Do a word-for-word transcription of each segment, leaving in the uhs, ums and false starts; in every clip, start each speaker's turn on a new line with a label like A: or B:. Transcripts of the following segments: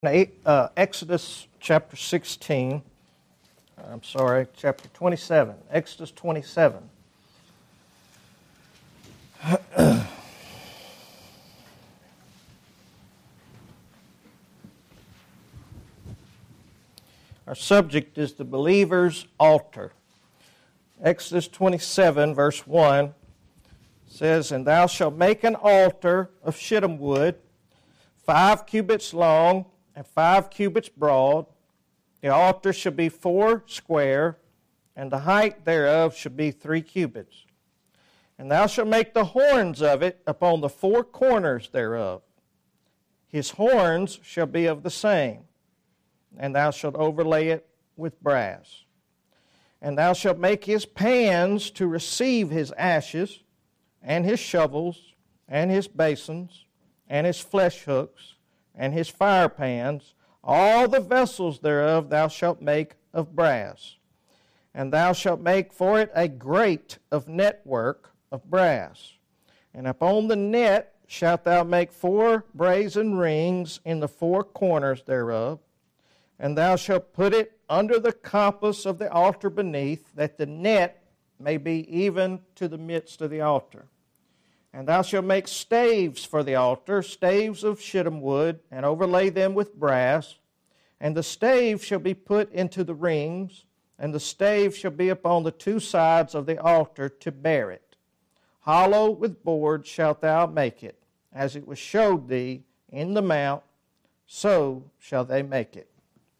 A: Eight, uh, Exodus chapter sixteen, I'm sorry, chapter twenty-seven, Exodus twenty-seven. Our subject is the believer's altar. Exodus twenty-seven, verse one says, "And thou shalt make an altar of shittim wood, five cubits long, and five cubits broad. The altar shall be four square, and the height thereof shall be three cubits. And thou shalt make the horns of it upon the four corners thereof. His horns shall be of the same, and thou shalt overlay it with brass. And thou shalt make his pans to receive his ashes, and his shovels, and his basins, and his flesh hooks, and his fire pans. All the vessels thereof thou shalt make of brass. And thou shalt make for it a grate of network of brass. And upon the net shalt thou make four brazen rings in the four corners thereof. And thou shalt put it under the compass of the altar beneath, that the net may be even to the midst of the altar. And thou shalt make staves for the altar, staves of shittim wood, and overlay them with brass. And the stave shall be put into the rings, and the stave shall be upon the two sides of the altar to bear it. Hollow with boards shalt thou make it, as it was showed thee in the mount, so shall they make it."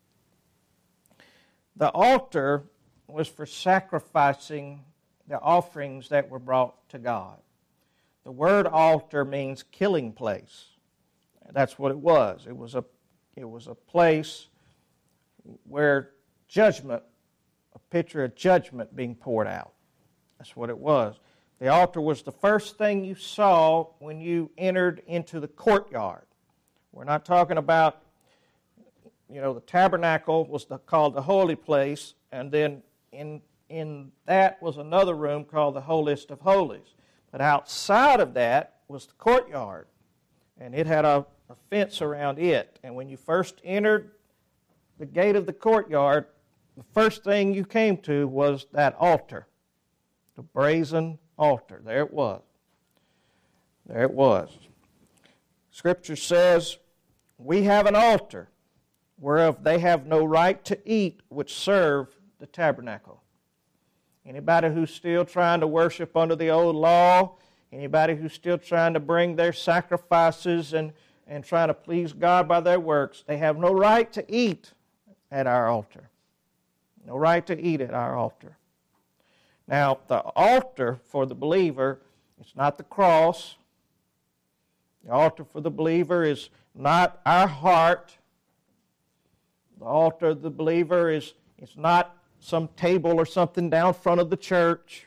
A: The altar was for sacrificing the offerings that were brought to God. The word altar means killing place. That's what it was. It was a, it was a place where judgment, a picture of judgment being poured out. That's what it was. The altar was the first thing you saw when you entered into the courtyard. We're not talking about, you know, the tabernacle was the, called the holy place, and then in, in that was another room called the holiest of holies. But outside of that was the courtyard, and it had a, a fence around it. And when you first entered the gate of the courtyard, the first thing you came to was that altar, the brazen altar. There it was. There it was. Scripture says, "We have an altar, whereof they have no right to eat which serve the tabernacle." Anybody who's still trying to worship under the old law, anybody who's still trying to bring their sacrifices and, and trying to please God by their works, they have no right to eat at our altar. No right to eat at our altar. Now, the altar for the believer, it's not the cross. The altar for the believer is not our heart. The altar of the believer is it's not some table or something down front of the church.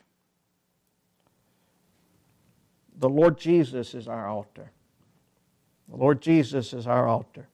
A: The Lord Jesus is our altar. The Lord Jesus is our altar.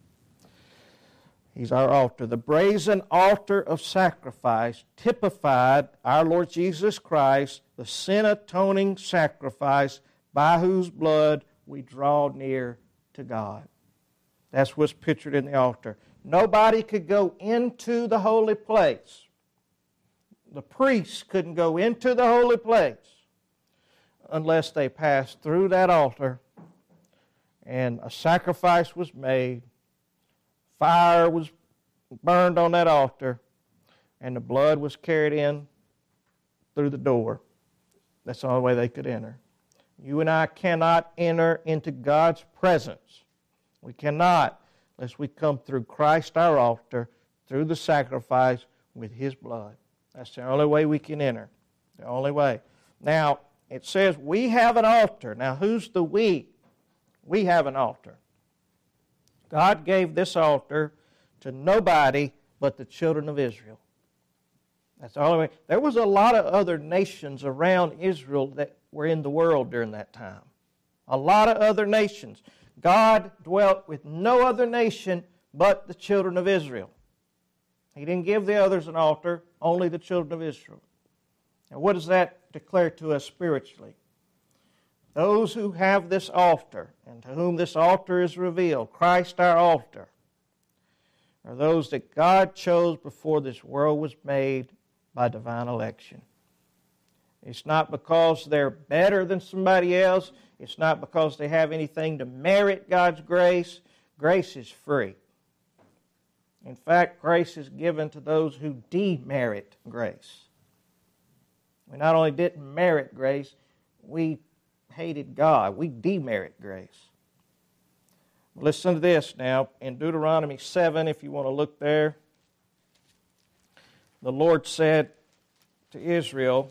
A: He's our altar. The brazen altar of sacrifice typified our Lord Jesus Christ, the sin-atoning sacrifice by whose blood we draw near to God. That's what's pictured in the altar. Nobody could go into the holy place. The priests couldn't go into the holy place unless they passed through that altar and a sacrifice was made, fire was burned on that altar, and the blood was carried in through the door. That's the only way they could enter. You and I cannot enter into God's presence. We cannot unless we come through Christ our altar, through the sacrifice with His blood. That's the only way we can enter. The only way. Now, it says we have an altar. Now, who's the we? We have an altar. God gave this altar to nobody but the children of Israel. That's the only way. There was a lot of other nations around Israel that were in the world during that time. A lot of other nations. God dwelt with no other nation but the children of Israel. He didn't give the others an altar, only the children of Israel. And what does that declare to us spiritually? Those who have this altar, and to whom this altar is revealed, Christ our altar, are those that God chose before this world was made by divine election. It's not because they're better than somebody else. It's not because they have anything to merit God's grace. Grace is free. In fact, grace is given to those who demerit grace. We not only didn't merit grace, we hated God. We demerit grace. Listen to this now. In Deuteronomy seven, if you want to look there, the Lord said to Israel,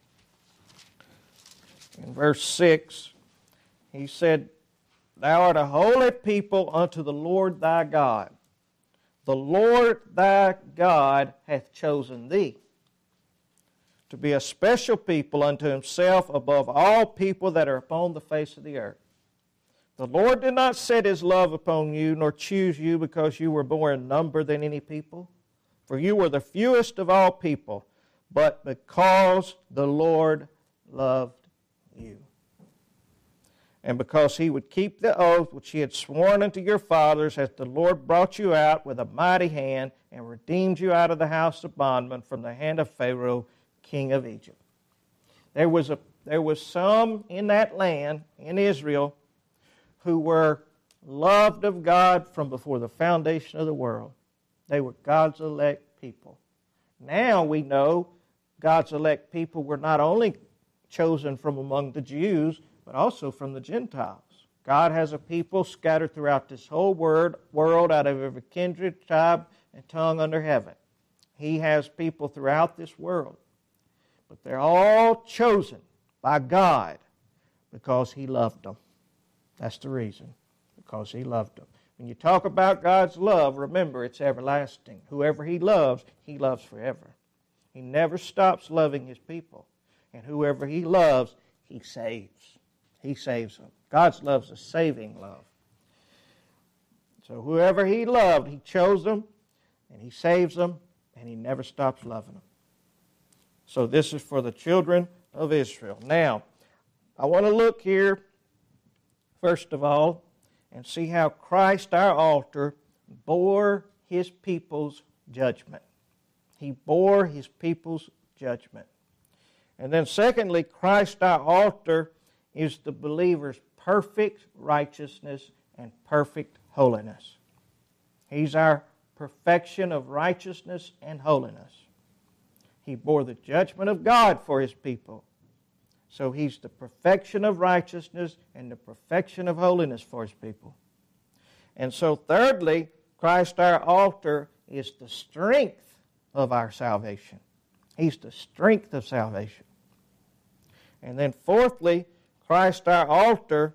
A: in verse six, He said, Thou art a holy people unto the Lord thy God. The Lord thy God hath chosen thee to be a special people unto Himself above all people that are upon the face of the earth. The Lord did not set His love upon you, nor choose you because you were more in number than any people, for you were the fewest of all people, but because the Lord loved you. And because He would keep the oath which He had sworn unto your fathers, as the Lord brought you out with a mighty hand, and redeemed you out of the house of bondmen from the hand of Pharaoh, king of Egypt. There was, a, there was some in that land, in Israel, who were loved of God from before the foundation of the world. They were God's elect people. Now we know God's elect people were not only chosen from among the Jews, but also from the Gentiles. God has a people scattered throughout this whole word, world out of every kindred, tribe, and tongue under heaven. He has people throughout this world. But they're all chosen by God because He loved them. That's the reason, because He loved them. When you talk about God's love, remember it's everlasting. Whoever He loves, He loves forever. He never stops loving His people. And whoever He loves, He saves. He saves them. God's love is a saving love. So whoever He loved, He chose them, and He saves them, and He never stops loving them. So this is for the children of Israel. Now, I want to look here, first of all, and see how Christ, our altar, bore His people's judgment. He bore His people's judgment. And then secondly, Christ, our altar, is the believer's perfect righteousness and perfect holiness. He's our perfection of righteousness and holiness. He bore the judgment of God for His people. So He's the perfection of righteousness and the perfection of holiness for His people. And so thirdly, Christ our altar is the strength of our salvation. He's the strength of salvation. And then fourthly, Christ our altar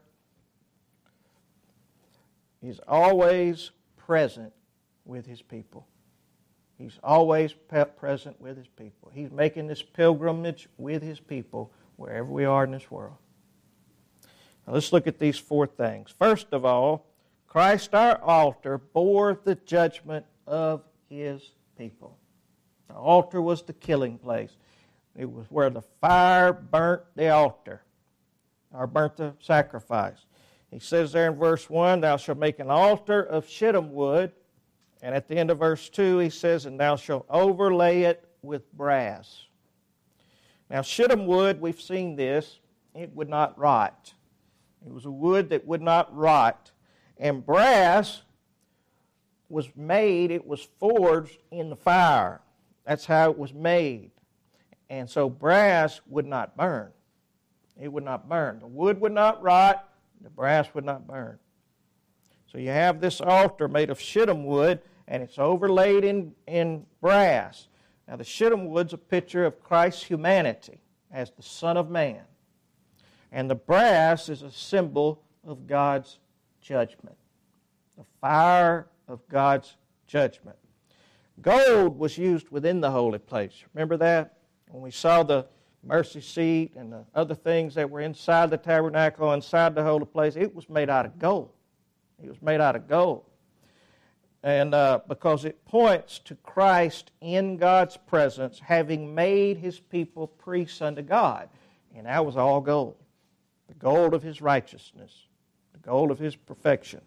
A: is always present with His people. He's always present with His people. He's making this pilgrimage with His people wherever we are in this world. Now let's look at these four things. First of all, Christ our altar bore the judgment of His people. The altar was the killing place. It was where the fire burnt the altar, or burnt the sacrifice. He says there in verse one, Thou shalt make an altar of shittim wood. And at the end of verse two, he says, And thou shalt overlay it with brass. Now, shittim wood, we've seen this, it would not rot. It was a wood that would not rot. And brass was made, it was forged in the fire. That's how it was made. And so brass would not burn. It would not burn. The wood would not rot, the brass would not burn. So you have this altar made of shittim wood, and it's overlaid in, in brass. Now the shittim wood's a picture of Christ's humanity as the Son of Man. And the brass is a symbol of God's judgment. The fire of God's judgment. Gold was used within the holy place. Remember that? When we saw the mercy seat and the other things that were inside the tabernacle, inside the holy place, it was made out of gold. It was made out of gold. And uh, because it points to Christ in God's presence, having made His people priests unto God. And that was all gold. The gold of His righteousness. The gold of His perfection.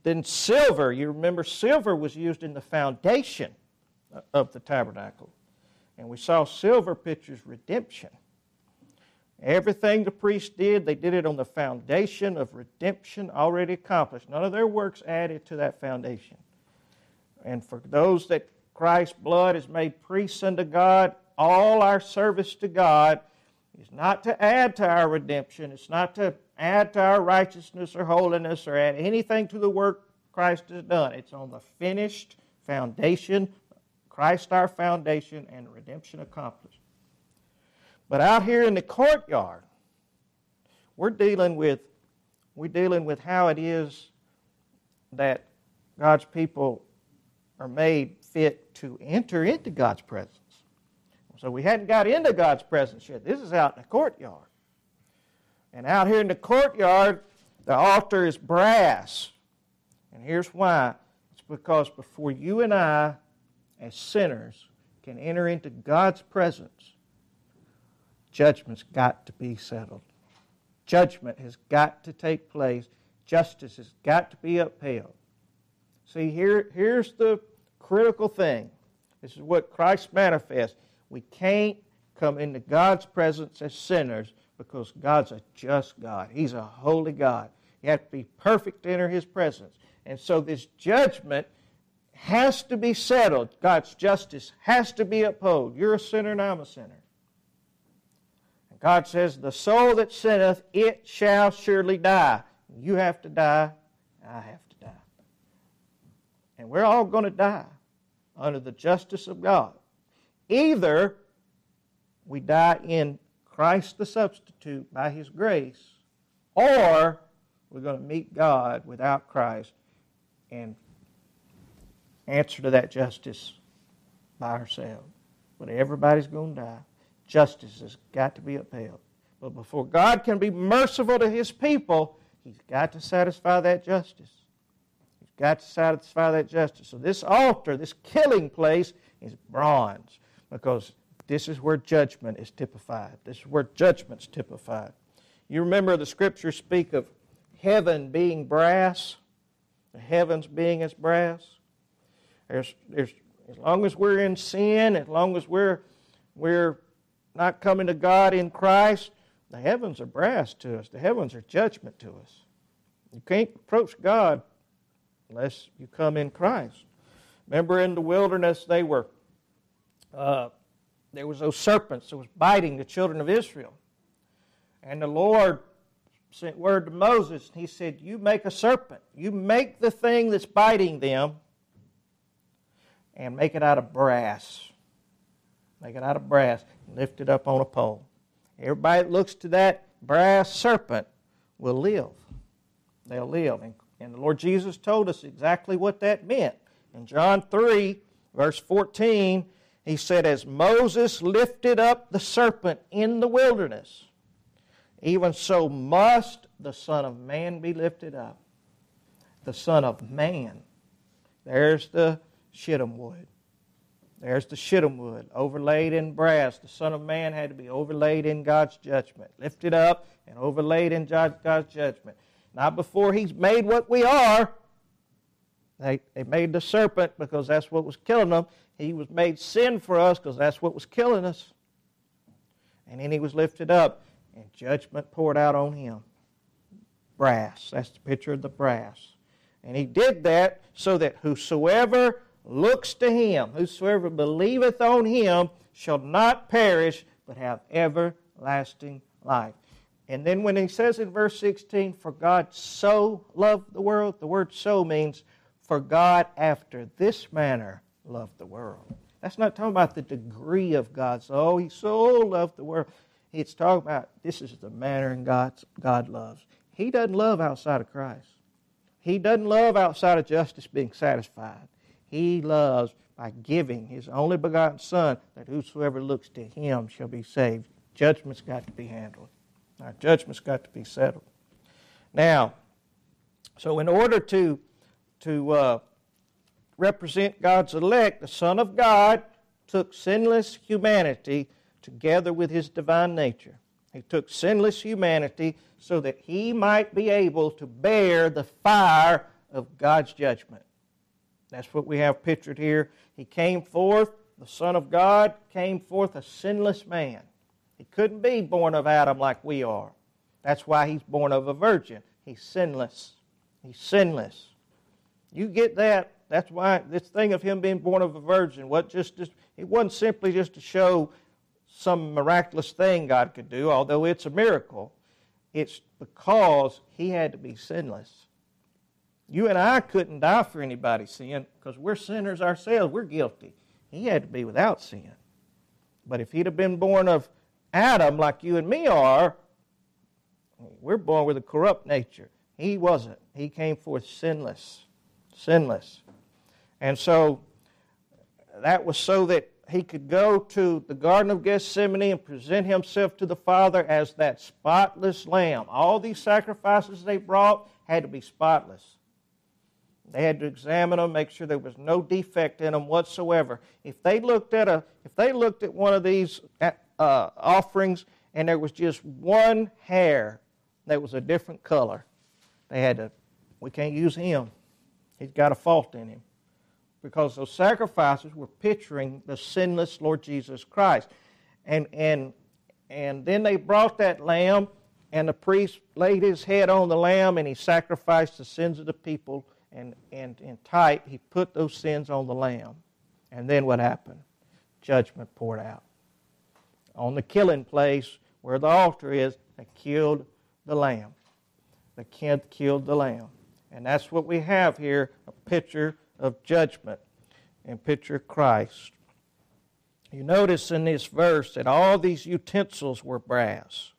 A: Then silver, you remember silver was used in the foundation of the tabernacle. And we saw silver pictures redemption. Everything the priest did, they did it on the foundation of redemption already accomplished. None of their works added to that foundation. And for those that Christ's blood has made priests unto God, all our service to God is not to add to our redemption. It's not to add to our righteousness or holiness or add anything to the work Christ has done. It's on the finished foundation, Christ our foundation, and redemption accomplished. But out here in the courtyard, we're dealing with we're dealing with how it is that God's people are made fit to enter into God's presence. So we hadn't got into God's presence yet. This is out in the courtyard. And out here in the courtyard, the altar is brass. And here's why. It's because before you and I, as sinners, can enter into God's presence, judgment's got to be settled. Judgment has got to take place. Justice has got to be upheld. See, here, here's the critical thing. This is what Christ manifests. We can't come into God's presence as sinners because God's a just God. He's a holy God. You have to be perfect to enter His presence. And so this judgment has to be settled. God's justice has to be upheld. You're a sinner and I'm a sinner. And God says, the soul that sinneth, it shall surely die. You have to die, I have to die. And we're all going to die under the justice of God. Either we die in Christ the substitute by His grace, or we're going to meet God without Christ and answer to that justice by ourselves. But everybody's going to die. Justice has got to be upheld. But before God can be merciful to His people, He's got to satisfy that justice. He's got to satisfy that justice. So this altar, this killing place, is bronze, because this is where judgment is typified. This is where judgment's typified. You remember the Scriptures speak of heaven being brass, the heavens being as brass. There's, there's, as long as we're in sin, as long as we're, we're not coming to God in Christ, the heavens are brass to us. The heavens are judgment to us. You can't approach God unless you come in Christ. Remember in the wilderness, they were uh, there was those serpents that was biting the children of Israel. And the Lord sent word to Moses, and He said, you make a serpent. You make the thing that's biting them and make it out of brass. Make it out of brass and lift it up on a pole. Everybody that looks to that brass serpent will live. They'll live. And, and the Lord Jesus told us exactly what that meant. In John three, verse fourteen, He said, as Moses lifted up the serpent in the wilderness, even so must the Son of Man be lifted up. The Son of Man. There's the shittim wood. There's the shittim wood, overlaid in brass. The Son of Man had to be overlaid in God's judgment. Lifted up and overlaid in God's judgment. Not before He's made what we are. They, they made the serpent because that's what was killing them. He was made sin for us because that's what was killing us. And then He was lifted up and judgment poured out on Him. Brass. That's the picture of the brass. And He did that so that whosoever looks to Him, whosoever believeth on Him, shall not perish, but have everlasting life. And then when He says in verse sixteen, for God so loved the world, the word so means, for God after this manner loved the world. That's not talking about the degree of God's, oh, He so loved the world. It's talking about this is the manner in God's, God loves. He doesn't love outside of Christ. He doesn't love outside of justice being satisfied. He loves by giving His only begotten Son, that whosoever looks to Him shall be saved. Judgment's got to be handled. Our judgment's got to be settled. Now, so in order to, to uh, represent God's elect, the Son of God took sinless humanity together with His divine nature. He took sinless humanity so that He might be able to bear the fire of God's judgment. That's what we have pictured here. He came forth, the Son of God came forth a sinless man. He couldn't be born of Adam like we are. That's why he's born of a virgin. He's sinless. He's sinless. You get that? That's why this thing of him being born of a virgin, what just, just it wasn't simply just to show some miraculous thing God could do, although it's a miracle. It's because he had to be sinless. You and I couldn't die for anybody's sin because we're sinners ourselves. We're guilty. He had to be without sin. But if he'd have been born of Adam like you and me are, we're born with a corrupt nature. He wasn't. He came forth sinless. Sinless. And so that was so that he could go to the Garden of Gethsemane and present himself to the Father as that spotless lamb. All these sacrifices they brought had to be spotless. They had to examine them, make sure there was no defect in them whatsoever. If they looked at a, if they looked at one of these uh, offerings and there was just one hair that was a different color, they had to, we can't use him. He's got a fault in him. Because those sacrifices were picturing the sinless Lord Jesus Christ. And, and, and then they brought that lamb, and the priest laid his head on the lamb, and he sacrificed the sins of the people. And, and in type, he put those sins on the lamb. And then what happened? Judgment poured out. On the killing place where the altar is, they killed the lamb. The kid killed the lamb. And that's what we have here, a picture of judgment and picture of Christ. You notice in this verse that all these utensils were brass.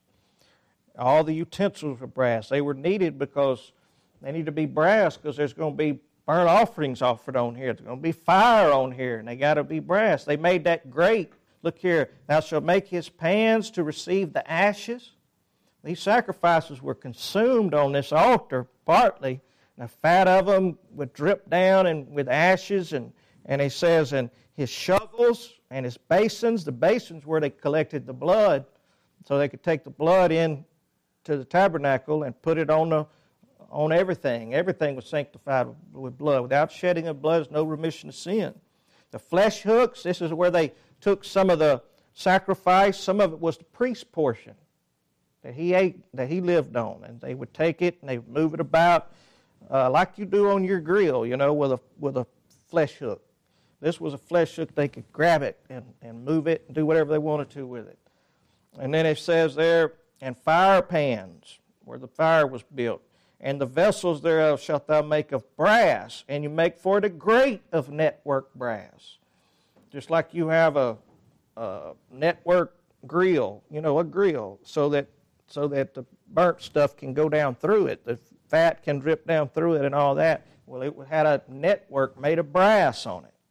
A: All the utensils were brass. They were needed because they need to be brass because there's going to be burnt offerings offered on here. There's going to be fire on here, and they got to be brass. They made that grate. Look here. Thou shalt make his pans to receive the ashes. These sacrifices were consumed on this altar partly. The fat of them would drip down and with ashes, and, and he says, and his shovels and his basins, the basins where they collected the blood, so they could take the blood in to the tabernacle and put it on the on everything. Everything was sanctified with blood. Without shedding of blood, there's no remission of sin. The flesh hooks, this is where they took some of the sacrifice. Some of it was the priest's portion that he ate, that he lived on, and they would take it and they would move it about. Uh, like you do on your grill, you know, with a with a flesh hook. This was a flesh hook. They could grab it and, and move it and do whatever they wanted to with it. And then it says there, and fire pans, where the fire was built. And the vessels thereof shalt thou make of brass, and you make for it a grate of network brass. Just like you have a, a network grill, you know, a grill, so that so that the burnt stuff can go down through it. The fat can drip down through it and all that. Well, it had a network made of brass on it.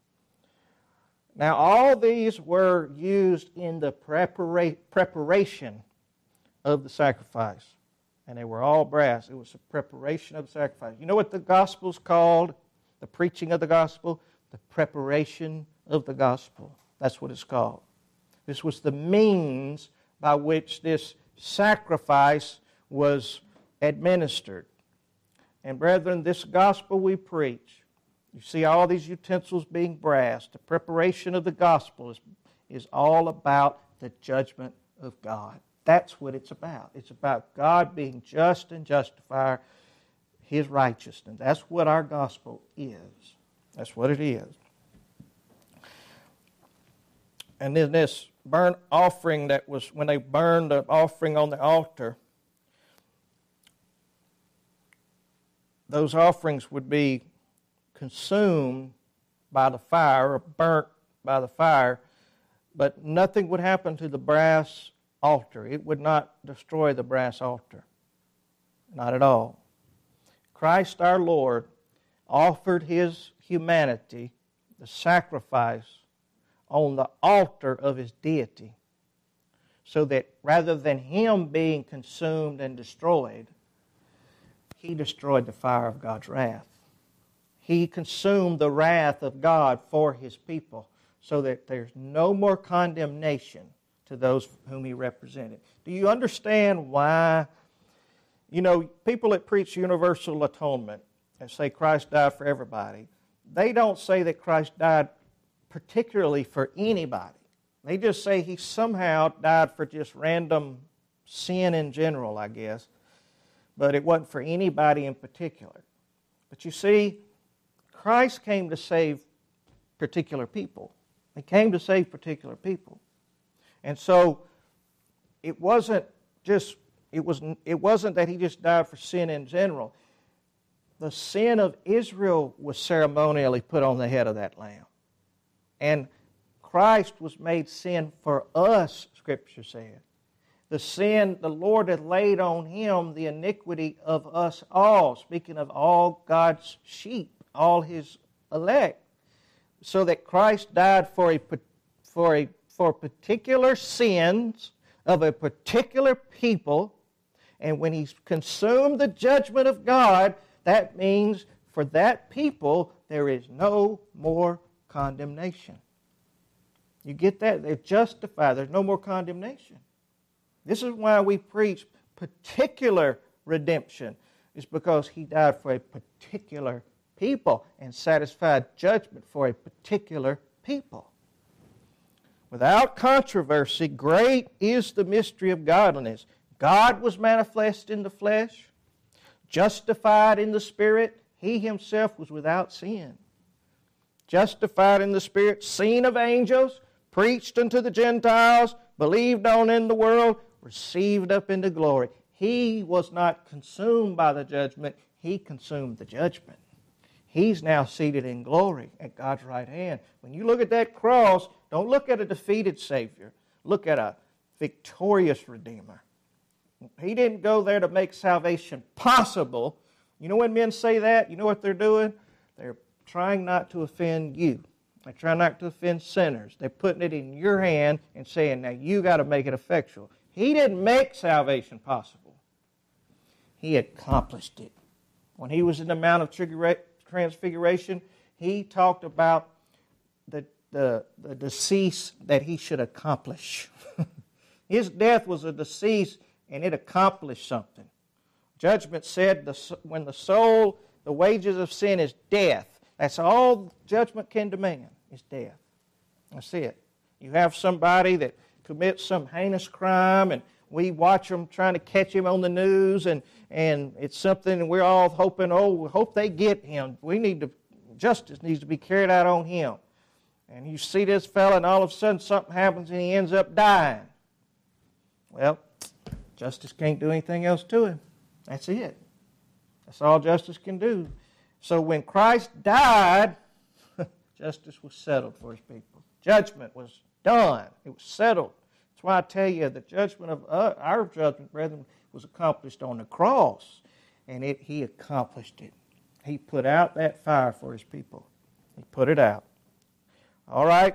A: Now, all these were used in the prepara- preparation of the sacrifice. And they were all brass. It was the preparation of the sacrifice. You know what the gospel's called? The preaching of the gospel? The preparation of the gospel. That's what it's called. This was the means by which this sacrifice was administered. And brethren, this gospel we preach, you see all these utensils being brass. The preparation of the gospel is, is all about the judgment of God. That's what it's about. It's about God being just and justify His righteousness. That's what our gospel is. That's what it is. And then this burnt offering that was, when they burned the offering on the altar, those offerings would be consumed by the fire or burnt by the fire, but nothing would happen to the brass altar. It would not destroy the brass altar. Not at all. Christ our Lord offered His humanity, the sacrifice, on the altar of His deity, so that rather than Him being consumed and destroyed, He destroyed the fire of God's wrath. He consumed the wrath of God for His people, so that there's no more condemnation to those whom He represented. Do you understand why? You know, people that preach universal atonement, that say Christ died for everybody, they don't say that Christ died particularly for anybody. They just say he somehow died for just random sin in general, I guess, but it wasn't for anybody in particular. But you see, Christ came to save particular people. He came to save particular people. And so it wasn't just it was it wasn't that he just died for sin in general. The sin of Israel was ceremonially put on the head of that lamb. And Christ was made sin for us, Scripture said. The sin, the Lord had laid on him the iniquity of us all, speaking of all God's sheep, all his elect, so that Christ died for a, for a, for particular sins of a particular people, and when he consumed the judgment of God, that means for that people there is no more condemnation. You get that? They're justified. There's no more condemnation. This is why we preach particular redemption. It's because he died for a particular people and satisfied judgment for a particular people. Without controversy, great is the mystery of godliness. God was manifest in the flesh, justified in the Spirit. He himself was without sin. Justified in the Spirit, seen of angels, preached unto the Gentiles, believed on in the world, received up into glory. He was not consumed by the judgment. He consumed the judgment. He's now seated in glory at God's right hand. When you look at that cross, don't look at a defeated Savior. Look at a victorious Redeemer. He didn't go there to make salvation possible. You know when men say that, you know what they're doing? They're trying not to offend you. They're trying not to offend sinners. They're putting it in your hand and saying, now you got to make it effectual. He didn't make salvation possible. He accomplished it. When he was in the Mount of Transfiguration, he talked about the, the, the decease that he should accomplish. His death was a decease, and it accomplished something. Judgment said the, when the soul, the wages of sin is death. That's all judgment can demand, is death. That's it. You have somebody that commits some heinous crime, and we watch them trying to catch him on the news, and, and it's something, and we're all hoping, oh, we hope they get him. We need to, justice needs to be carried out on him. And you see this fella, and all of a sudden something happens, and he ends up dying. Well, justice can't do anything else to him. That's it. That's all justice can do. So when Christ died, justice was settled for his people. Judgment was done. It was settled. That's why I tell you the judgment of uh, our judgment, brethren, was accomplished on the cross. And it, he accomplished it. He put out that fire for his people. He put it out. All right.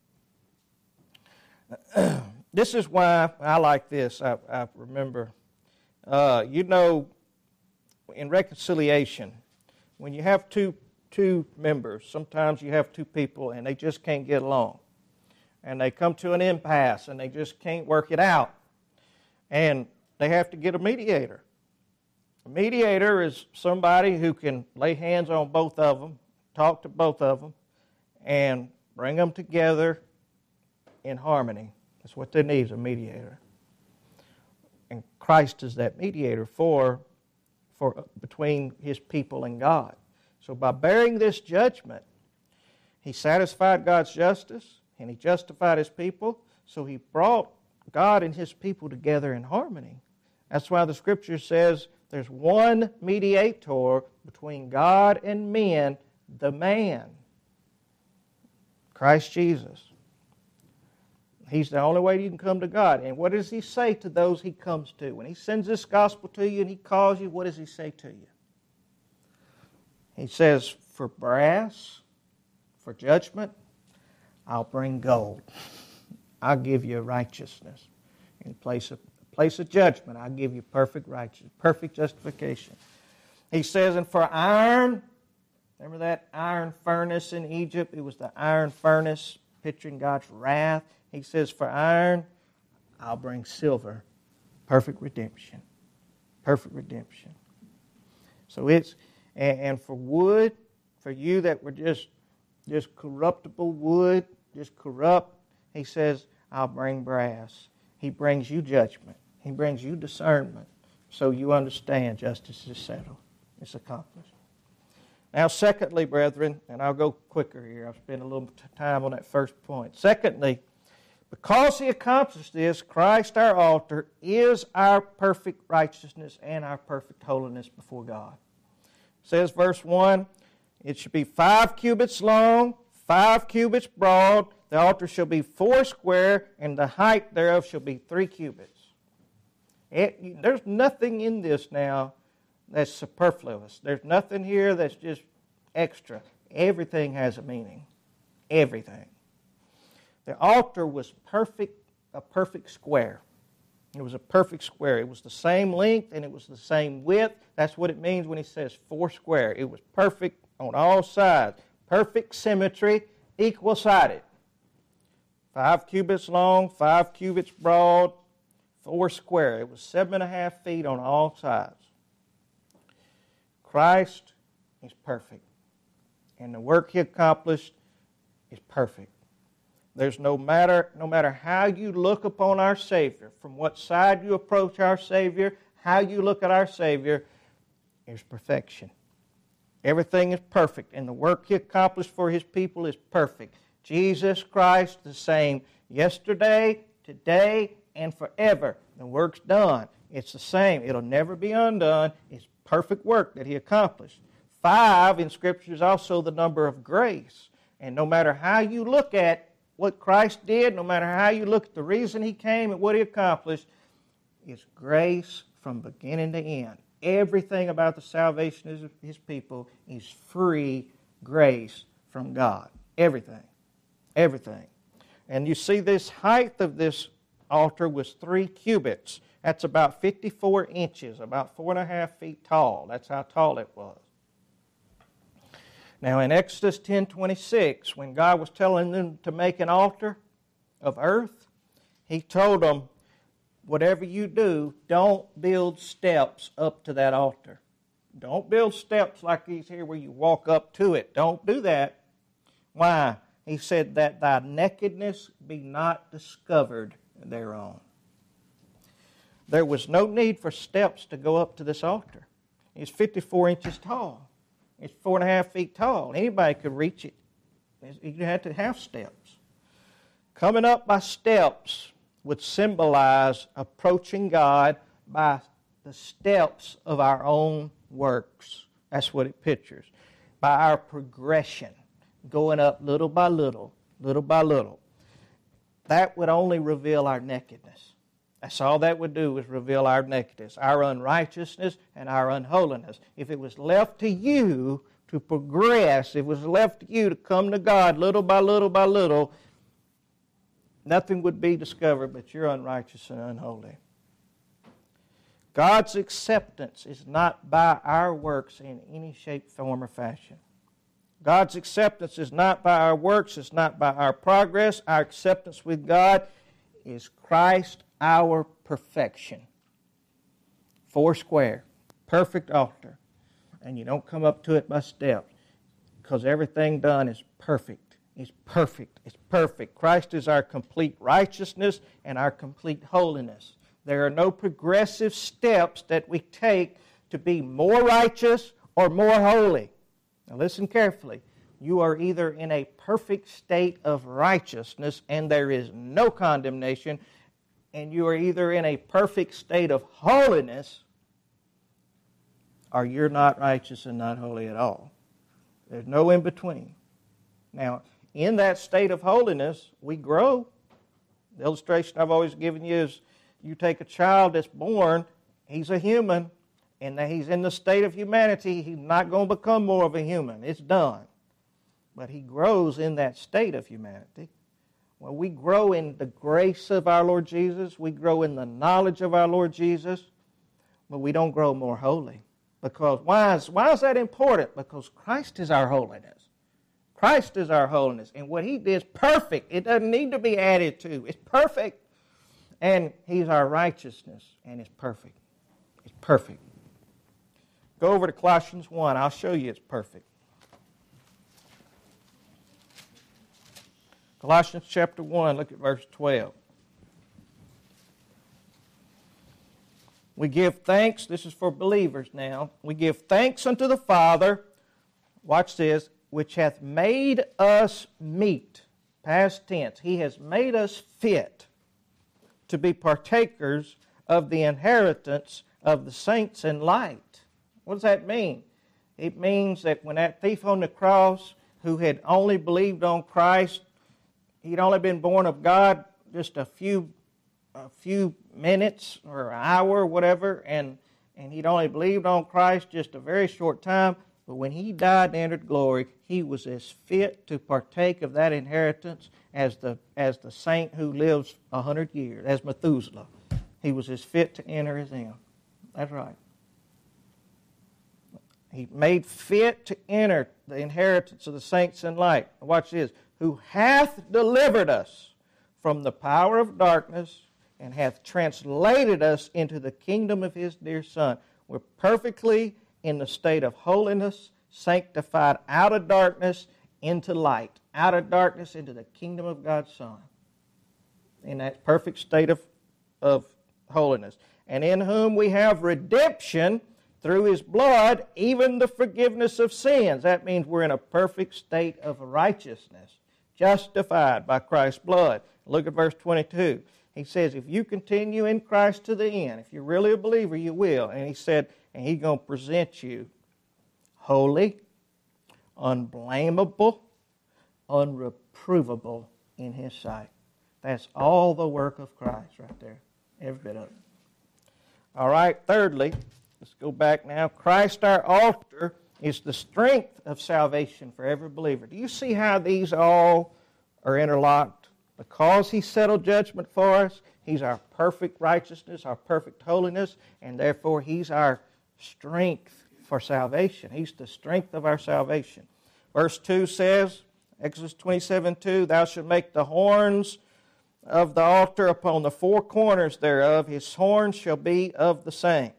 A: This is why I like this. I, I remember, uh, you know, in reconciliation, when you have two two members, sometimes you have two people and they just can't get along. And they come to an impasse and they just can't work it out. And they have to get a mediator. A mediator is somebody who can lay hands on both of them, talk to both of them, and bring them together in harmony. That's what they need, is a mediator. And Christ is that mediator for, for between his people and God. So by bearing this judgment, he satisfied God's justice and he justified his people. So he brought God and his people together in harmony. That's why the Scripture says there's one mediator between God and men, the man, Christ Jesus. He's the only way you can come to God. And what does he say to those he comes to? When he sends this gospel to you and he calls you, what does he say to you? He says, for brass, for judgment, I'll bring gold. I'll give you righteousness. In place of, place of judgment, I'll give you perfect righteousness, perfect justification. He says, and for iron, remember that iron furnace in Egypt? It was the iron furnace, picturing God's wrath. He says, for iron, I'll bring silver. Perfect redemption. Perfect redemption. So it's And, and for wood, for you that were just, just corruptible wood, just corrupt, he says, I'll bring brass. He brings you judgment. He brings you discernment. So you understand justice is settled. It's accomplished. Now, secondly, brethren, and I'll go quicker here. I've spent a little time on that first point. Secondly, because he accomplished this, Christ our altar is our perfect righteousness and our perfect holiness before God. It says, verse one, it should be five cubits long, five cubits broad. The altar shall be four square, and the height thereof shall be three cubits. It, there's nothing in this now that's superfluous. There's nothing here that's just extra. Everything has a meaning. Everything. The altar was perfect, a perfect square. It was a perfect square. It was the same length and it was the same width. That's what it means when he says four square. It was perfect on all sides. Perfect symmetry, equal-sided. Five cubits long, five cubits broad, four square. It was seven and a half feet on all sides. Christ is perfect. And the work he accomplished is perfect. There's no matter, no matter how you look upon our Savior, from what side you approach our Savior, how you look at our Savior, is perfection. Everything is perfect, and the work he accomplished for his people is perfect. Jesus Christ the same yesterday, today, and forever. The work's done. It's the same. It'll never be undone. It's perfect work that he accomplished. Five in Scripture is also the number of grace. And no matter how you look at what Christ did, no matter how you look at the reason he came and what he accomplished, it's grace from beginning to end. Everything about the salvation of his people is free grace from God. Everything. Everything. And you see this height of this altar was three cubits. That's about fifty-four inches, about four and a half feet tall. That's how tall it was. Now in Exodus ten twenty-six, when God was telling them to make an altar of earth, he told them, whatever you do, don't build steps up to that altar. Don't build steps like these here where you walk up to it. Don't do that. Why? He said that thy nakedness be not discovered thereon. There was no need for steps to go up to this altar. It's fifty-four inches tall. It's four and a half feet tall. Anybody could reach it. You had to have steps. Coming up by steps would symbolize approaching God by the steps of our own works. That's what it pictures. By our progression, going up little by little, little by little. That would only reveal our nakedness. That's all that would do is reveal our nakedness, our unrighteousness, and our unholiness. If it was left to you to progress, if it was left to you to come to God little by little by little, nothing would be discovered but you're unrighteous and unholy. God's acceptance is not by our works in any shape, form, or fashion. God's acceptance is not by our works, it's not by our progress. Our acceptance with God is Christ, our perfection. Four square, perfect altar. And you don't come up to it by steps because everything done is perfect. It's perfect. It's perfect. Christ is our complete righteousness and our complete holiness. There are no progressive steps that we take to be more righteous or more holy. Now listen carefully. You are either in a perfect state of righteousness and there is no condemnation, and you are either in a perfect state of holiness or you're not righteous and not holy at all. There's no in between. Now, in that state of holiness, we grow. The illustration I've always given you is you take a child that's born, he's a human, and he's in the state of humanity. He's not going to become more of a human. It's done. But he grows in that state of humanity. When we grow in the grace of our Lord Jesus, we grow in the knowledge of our Lord Jesus, but we don't grow more holy. Because why is, why is that important? Because Christ is our holiness. Christ is our holiness. And what he did is perfect. It doesn't need to be added to. It's perfect. And he's our righteousness, and it's perfect. It's perfect. go over to Colossians one. I'll show you it's perfect. Colossians chapter one, look at verse twelve. We give thanks, this is for believers now. We give thanks unto the Father, watch this, which hath made us meet, past tense. He has made us fit to be partakers of the inheritance of the saints in light. What does that mean? It means that when that thief on the cross, who had only believed on Christ, he'd only been born of God just a few a few minutes or an hour or whatever, and, and he'd only believed on Christ just a very short time, but when he died and entered glory, he was as fit to partake of that inheritance as the as the saint who lives a hundred years, as Methuselah. He was as fit to enter as him. That's right. He made fit to enter the inheritance of the saints in light. Watch this. Who hath delivered us from the power of darkness and hath translated us into the kingdom of His dear Son. We're perfectly in the state of holiness, sanctified out of darkness into light, out of darkness into the kingdom of God's Son. In that perfect state of, of holiness. And in whom we have redemption through His blood, even the forgiveness of sins. That means we're in a perfect state of righteousness, justified by Christ's blood. Look at verse twenty-two. He says, if you continue in Christ to the end, if you're really a believer, you will. And he said, and He's going to present you holy, unblameable, unreprovable in His sight. That's all the work of Christ right there. Every bit of it. All right, thirdly, let's go back now. Christ our altar is the strength of salvation for every believer. Do you see how these all are interlocked? Because He settled judgment for us, He's our perfect righteousness, our perfect holiness, and therefore He's our strength for salvation. He's the strength of our salvation. Verse two says, Exodus twenty-seven two, thou shalt make the horns of the altar upon the four corners thereof. His horns shall be of the same,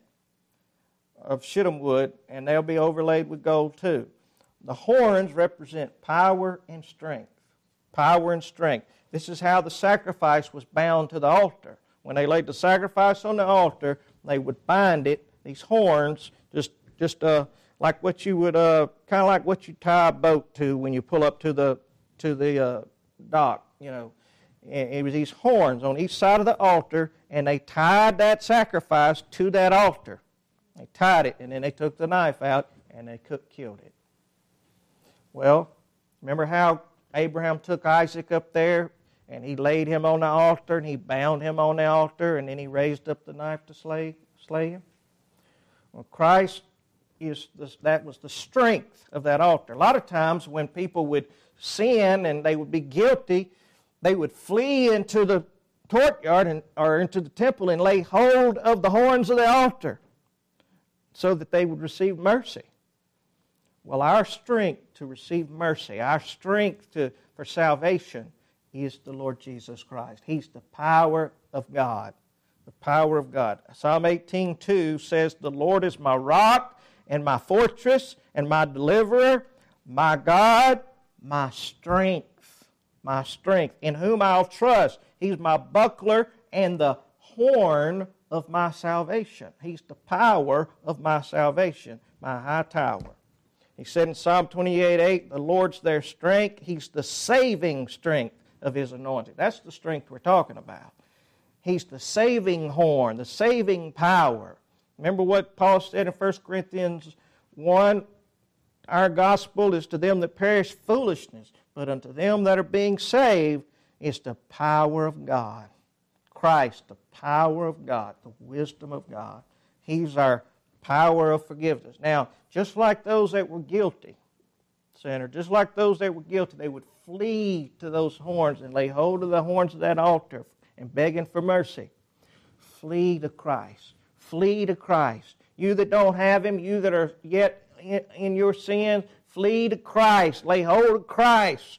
A: of shittim wood, and they'll be overlaid with gold too. The horns represent power and strength. Power and strength. This is how the sacrifice was bound to the altar. When they laid the sacrifice on the altar, they would bind it, these horns, just just uh, like what you would, uh, kind of like what you tie a boat to when you pull up to the to the uh, dock. You know, it was these horns on each side of the altar, and they tied that sacrifice to that altar. They tied it, and then they took the knife out, and they cooked, killed it. Well, remember how Abraham took Isaac up there, and he laid him on the altar, and he bound him on the altar, and then he raised up the knife to slay, slay him? Well, Christ, is the, that was the strength of that altar. A lot of times when people would sin and they would be guilty, they would flee into the courtyard and, or into the temple and lay hold of the horns of the altar so that they would receive mercy. Well, our strength to receive mercy, our strength to, for salvation is the Lord Jesus Christ. He's the power of God. The power of God. Psalm eighteen two says, the Lord is my rock and my fortress and my deliverer, my God, my strength. My strength, in whom I'll trust. He's my buckler and the horn of my salvation. He's the power of my salvation, my high tower. He said in Psalm twenty-eight eight, the Lord's their strength. He's the saving strength of His anointing. That's the strength we're talking about. He's the saving horn, the saving power. Remember what Paul said in First Corinthians one, our gospel is to them that perish foolishness, but unto them that are being saved is the power of God. Christ, the power of God, the wisdom of God. He's our power of forgiveness. Now, just like those that were guilty, sinner, just like those that were guilty, they would flee to those horns and lay hold of the horns of that altar and begging for mercy. Flee to Christ. Flee to Christ. You that don't have Him, you that are yet in your sins, flee to Christ. Lay hold of Christ.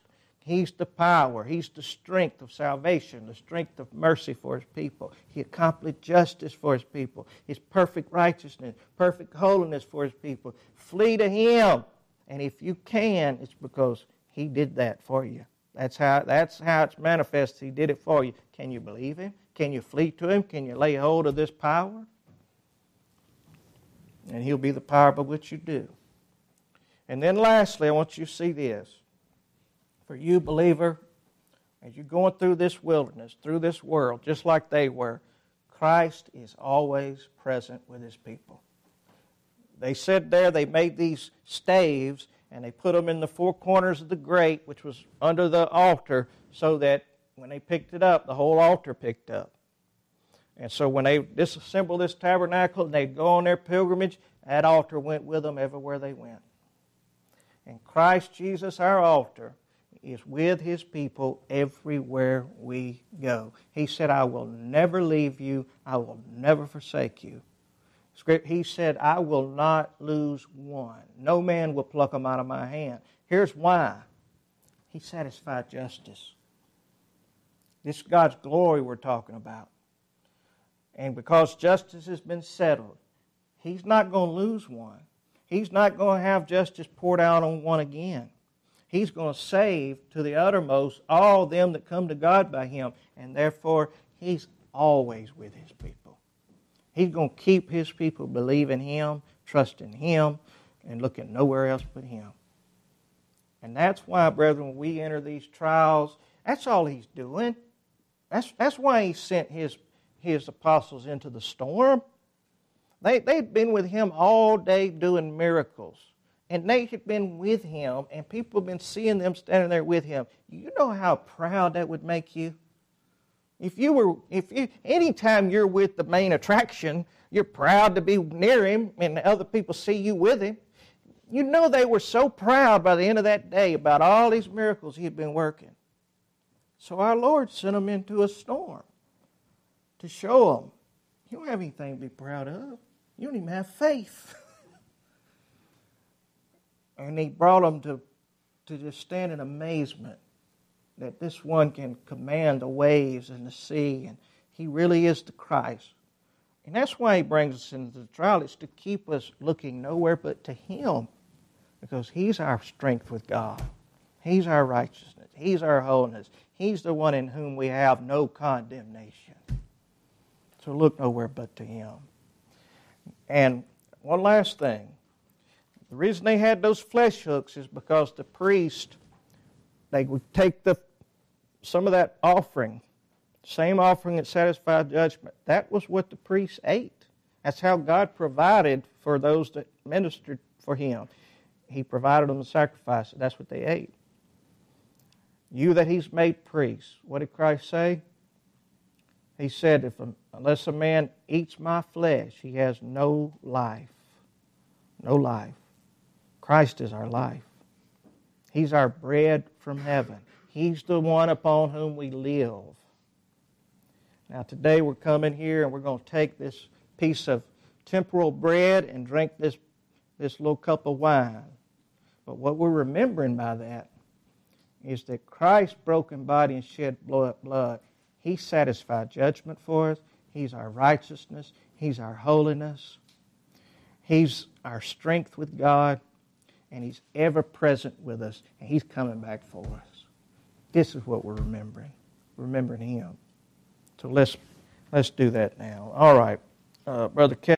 A: He's the power. He's the strength of salvation, the strength of mercy for His people. He accomplished justice for His people, His perfect righteousness, perfect holiness for His people. Flee to Him. And if you can, it's because He did that for you. That's how, that's how it's manifested. He did it for you. Can you believe Him? Can you flee to Him? Can you lay hold of this power? And He'll be the power by which you do. And then lastly, I want you to see this. For you, believer, as you're going through this wilderness, through this world, just like they were, Christ is always present with His people. They said there, they made these staves, and they put them in the four corners of the grate, which was under the altar, so that when they picked it up, the whole altar picked up. And so when they disassembled this tabernacle and they'd go on their pilgrimage, that altar went with them everywhere they went. And Christ Jesus, our altar, is with His people everywhere we go. He said, I will never leave you. I will never forsake you. He said, I will not lose one. No man will pluck them out of my hand. Here's why. He satisfied justice. This is God's glory we're talking about. And because justice has been settled, He's not going to lose one. He's not going to have justice poured out on one again. He's going to save to the uttermost all them that come to God by Him. And therefore, He's always with His people. He's going to keep His people believing Him, trusting Him, and looking nowhere else but Him. And that's why, brethren, when we enter these trials, that's all He's doing. That's, that's why He sent His, His apostles into the storm. They, they'd been with Him all day doing miracles. And they had been with Him, and people had been seeing them standing there with Him. You know how proud that would make you? If you were, if you, anytime you're with the main attraction, you're proud to be near Him, and other people see you with Him. You know they were so proud by the end of that day about all these miracles He had been working. So our Lord sent them into a storm to show them, you don't have anything to be proud of. You don't even have faith. And He brought them to, to just stand in amazement that this one can command the waves and the sea, and He really is the Christ. And that's why He brings us into the trial. It's to keep us looking nowhere but to Him, because He's our strength with God. He's our righteousness. He's our holiness. He's the one in whom we have no condemnation. So look nowhere but to Him. And one last thing. The reason they had those flesh hooks is because the priest, they would take the some of that offering, same offering that satisfied judgment. That was what the priests ate. That's how God provided for those that ministered for Him. He provided them the sacrifice. That's what they ate. You that He's made priests. What did Christ say? He said, "If a, unless a man eats my flesh, he has no life." No life. Christ is our life. He's our bread from heaven. He's the one upon whom we live. Now today we're coming here and we're going to take this piece of temporal bread and drink this, this little cup of wine. But what we're remembering by that is that Christ's broken body and shed blood, He satisfied judgment for us. He's our righteousness. He's our holiness. He's our strength with God. And He's ever present with us. And He's coming back for us. This is what we're remembering. Remembering Him. So let's let's do that now. All right. Uh, Brother Kevin.